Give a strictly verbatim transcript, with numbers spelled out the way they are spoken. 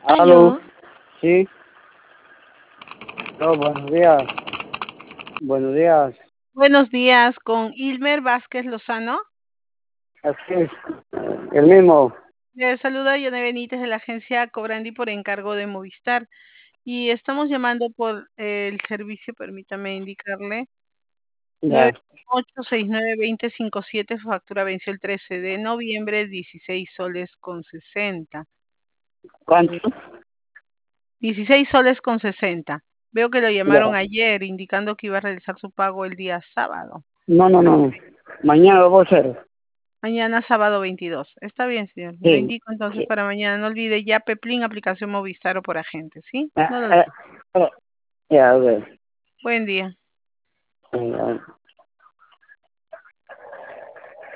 Aló, Aló, sí, no, buenos días, buenos días, buenos días, con Ilmer Vázquez Lozano. así es, el mismo, Le saluda Yone Benítez de la agencia Cobrandi por encargo de Movistar. Y estamos llamando por eh, el servicio, permítame indicarle, ya, nueve ocho seis nueve dos cero cinco siete, su factura venció el trece de noviembre, dieciséis soles con sesenta. ¿cuánto? Eh, dieciséis soles con sesenta. Veo que lo llamaron Ya, ayer indicando que iba a realizar su pago el día sábado. no, no, no, mañana lo voy a hacer, Mañana sábado veintidós. Está bien, señor. Lo sí, indico entonces sí, para mañana. No olvide ya Peplin, aplicación Movistar o por agente, ¿sí? ah, No lo ah, olvide. ah, ya, a ver, Buen día. ya.